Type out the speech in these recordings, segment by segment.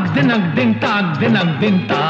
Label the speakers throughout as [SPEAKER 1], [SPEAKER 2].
[SPEAKER 1] दिनक दिन ताक दिनक दिन ता।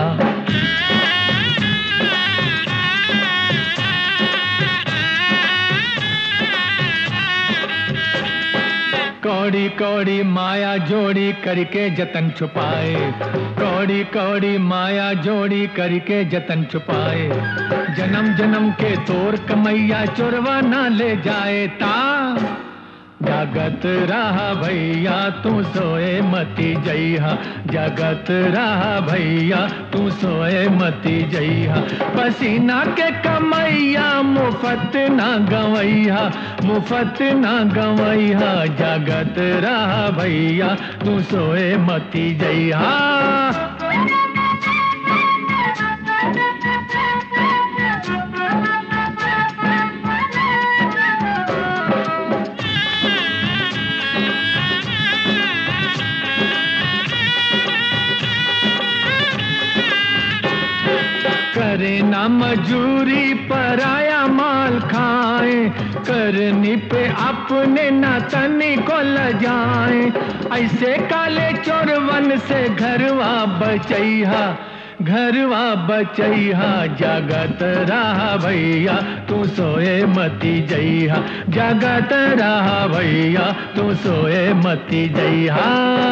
[SPEAKER 1] कौड़ी कौड़ी माया जोड़ी करके जतन छुपाए, कौड़ी कौड़ी माया जोड़ी करके जतन छुपाए। जन्म जन्म के तोर कमैया चोरवा ना ले जाए ता। जागत रहा भैया तू सोए मती जइहा, जागत रहा भैया तू सोए मती जइहा। पसीना के कमैया मुफ्त ना गवैया, मुफ्त ना गवैया। जागत रहा भैया तू सोए मती जइहा। करे ना मजूरी पराया माल खाए, करनी पे अपने ना तनी को लजाए। ऐसे काले चोरवन से घरवा बचैहा, घरवा बचैहा। जागत रहा भैया तू सोए मती जइहा, जागत रहा भैया तू सोए मती जइहा।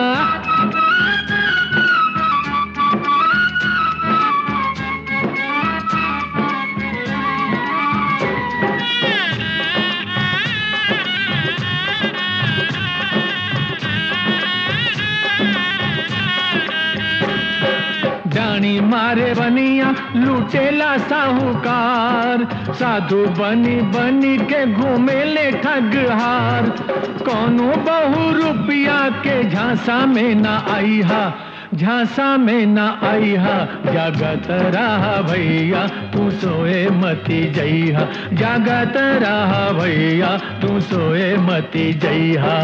[SPEAKER 1] डाणी मारे बनिया लुटेला साहूकार, साधु बनी बनी के घूमे ले ठगहार। कौनो बहु रुपया के झांसा में ना आईहा, झांसा में ना आईहा। जागत रहा भैया तू सोए मती जइहा, जागत रहा भैया तू सोए मती जइहा।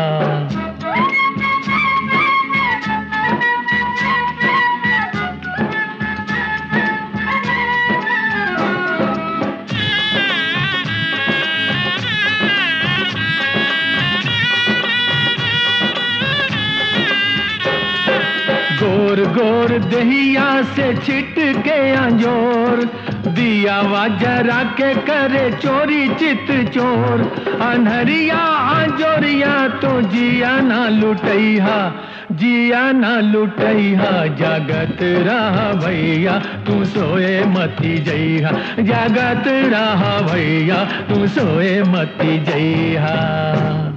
[SPEAKER 1] गोर गोर दहिया से छिट के अंजोर, दिया वा जरा के करे चोरी चित चोर। अनहरिया अंजोरिया तो जिया ना लुटैहा, जिया ना लुटैहा। जागत रहा भैया तू सोए मती जइहा, जागत रहा भैया तू सोए मती जइहा।